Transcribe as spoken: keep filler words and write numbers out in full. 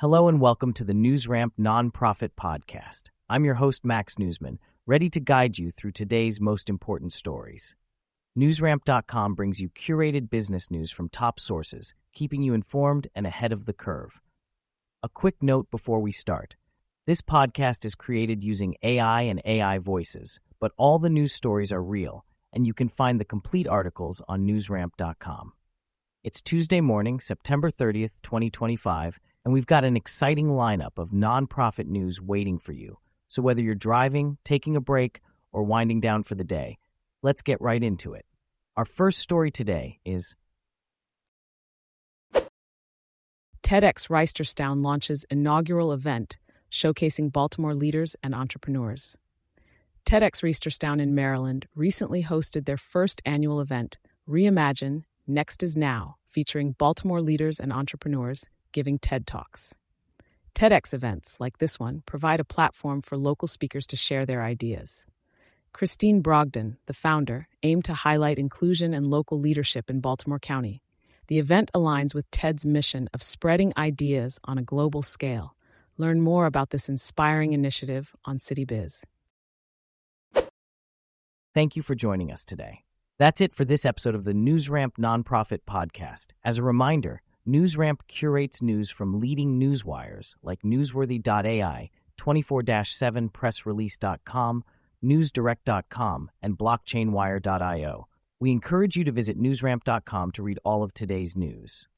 Hello and welcome to the NewsRamp Nonprofit Podcast. I'm your host, Max Newsman, ready to guide you through today's most important stories. NewsRamp dot com brings you curated business news from top sources, keeping you informed and ahead of the curve. A quick note before we start. This podcast is created using A I and A I voices, but all the news stories are real, and you can find the complete articles on NewsRamp dot com. It's Tuesday morning, September thirtieth, twenty twenty-five, and we've got an exciting lineup of nonprofit news waiting for you. So whether you're driving, taking a break, or winding down for the day, let's get right into it. Our first story today is TEDx Reisterstown launches inaugural event showcasing Baltimore leaders and entrepreneurs. TEDx Reisterstown in Maryland recently hosted their first annual event, Reimagine, Next is Now, featuring Baltimore leaders and entrepreneurs giving TED Talks. TEDx events, like this one, provide a platform for local speakers to share their ideas. Christine Brogdon, the founder, aimed to highlight inclusion and local leadership in Baltimore County. The event aligns with TED's mission of spreading ideas on a global scale. Learn more about this inspiring initiative on CityBiz. Thank you for joining us today. That's it for this episode of the NewsRamp Nonprofit Podcast. As a reminder, NewsRamp curates news from leading newswires like Newsworthy dot A I, twenty-four seven press release dot com, newsdirect dot com, and blockchain wire dot io. We encourage you to visit newsramp dot com to read all of today's news.